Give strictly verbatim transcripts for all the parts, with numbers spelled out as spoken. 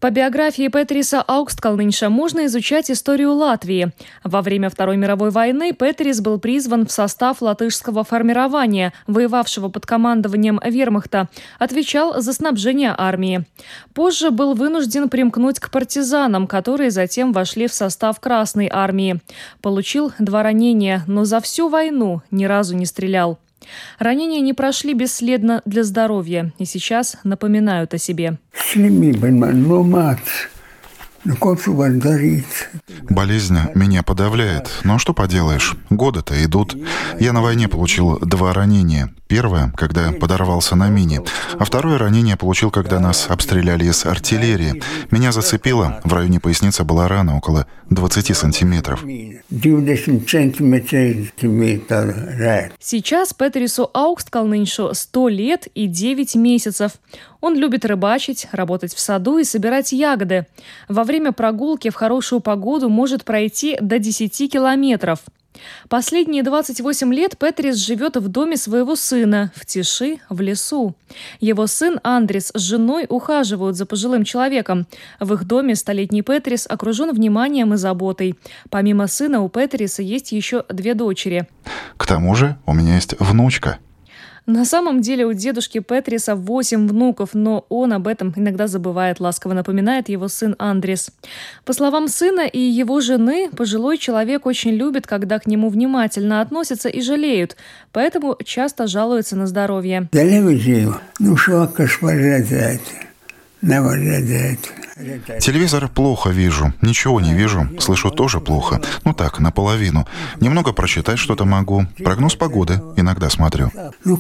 По биографии Петриса Ауксткалнинша можно изучать историю Латвии. Во время Второй мировой войны Петрис был призван в состав латышского формирования, воевавшего под командованием вермахта, отвечал за снабжение армии. Позже был вынужден примкнуть к партизанам, которые затем вошли в состав Красной армии. Получил два ранения, но за всю войну ни разу не стрелял. Ранения не прошли бесследно для здоровья и сейчас напоминают о себе. Болезнь меня подавляет, но что поделаешь, годы-то идут. Я на войне получил два ранения. Первое, когда подорвался на мине, а второе ранение получил, когда нас обстреляли из артиллерии. Меня зацепило, в районе поясницы была рана около двадцати сантиметров. Сейчас Петрису Ауксткалниншу сто лет и девять месяцев. Он любит рыбачить, работать в саду и собирать ягоды. Во время прогулки в хорошую погоду может пройти до десяти километров. Последние двадцать восемь лет Петрис живет в доме своего сына, в тиши, в лесу. Его сын Андрис с женой ухаживают за пожилым человеком. В их доме столетний Петрис окружен вниманием и заботой. Помимо сына у Петриса есть еще две дочери. К тому же у меня есть внучка. На самом деле у дедушки Петриса восемь внуков, но он об этом иногда забывает, ласково напоминает его сын Андрис. По словам сына и его жены, пожилой человек очень любит, когда к нему внимательно относятся и жалеют, поэтому часто жалуется на здоровье. Телевизор плохо вижу, ничего не вижу, слышу тоже плохо. Ну так, наполовину. Немного прочитать что-то могу. Прогноз погоды иногда смотрю.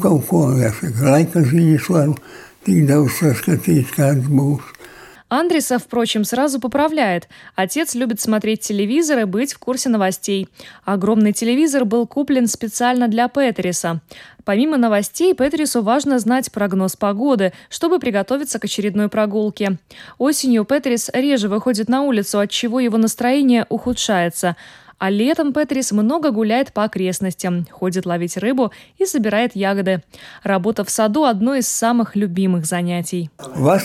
Андриса, впрочем, сразу поправляет. Отец любит смотреть телевизор и быть в курсе новостей. Огромный телевизор был куплен специально для Петриса. Помимо новостей, Петрису важно знать прогноз погоды, чтобы приготовиться к очередной прогулке. Осенью Петрис реже выходит на улицу, отчего его настроение ухудшается. А летом Петрис много гуляет по окрестностям, ходит ловить рыбу и собирает ягоды. Работа в саду – одно из самых любимых занятий.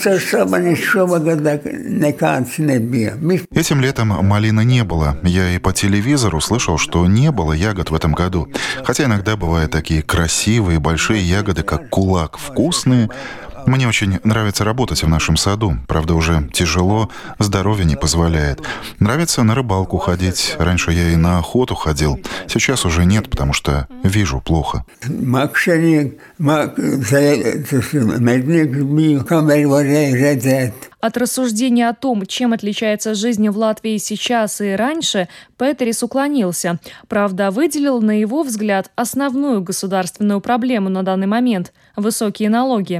Этим летом малины не было. Я и по телевизору слышал, что не было ягод в этом году. Хотя иногда бывают такие красивые большие ягоды, как кулак, вкусные. Мне очень нравится работать в нашем саду. Правда, уже тяжело, здоровье не позволяет. Нравится на рыбалку ходить. Раньше я и на охоту ходил. Сейчас уже нет, потому что вижу плохо. От рассуждения о том, чем отличается жизнь в Латвии сейчас и раньше, Петрис уклонился. Правда, выделил, на его взгляд, основную государственную проблему на данный момент – высокие налоги.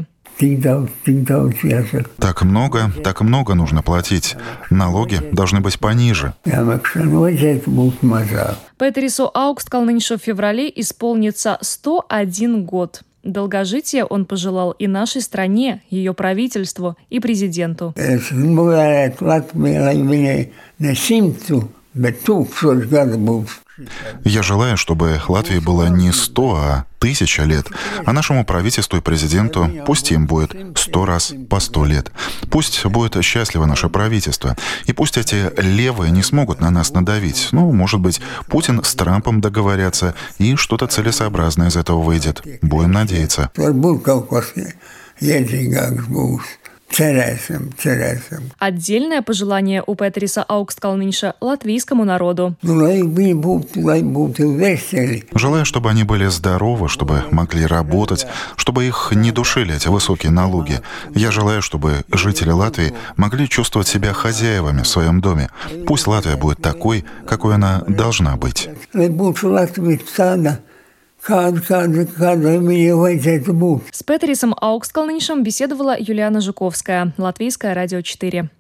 Так много, так много нужно платить. Налоги должны быть пониже. Петрису Ауксткалниншу в феврале исполнится сто один год. Долгожития он пожелал и нашей стране, ее правительству и президенту. Я желаю, чтобы Латвии было не сто, а тысяча лет, а нашему правительству и президенту пусть им будет сто раз по сто лет. Пусть будет счастливо наше правительство, и пусть эти левые не смогут на нас надавить. Ну, может быть, Путин с Трампом договорятся, и что-то целесообразное из этого выйдет. Будем надеяться. Отдельное пожелание у Петриса Ауксткалнинша латвийскому народу. Желаю, чтобы они были здоровы, чтобы могли работать, чтобы их не душили эти высокие налоги. Я желаю, чтобы жители Латвии могли чувствовать себя хозяевами в своем доме. Пусть Латвия будет такой, какой она должна быть. С Петрисом Ауксткалниншем беседовала Юлиана Жуковская, Латвийское радио четыре.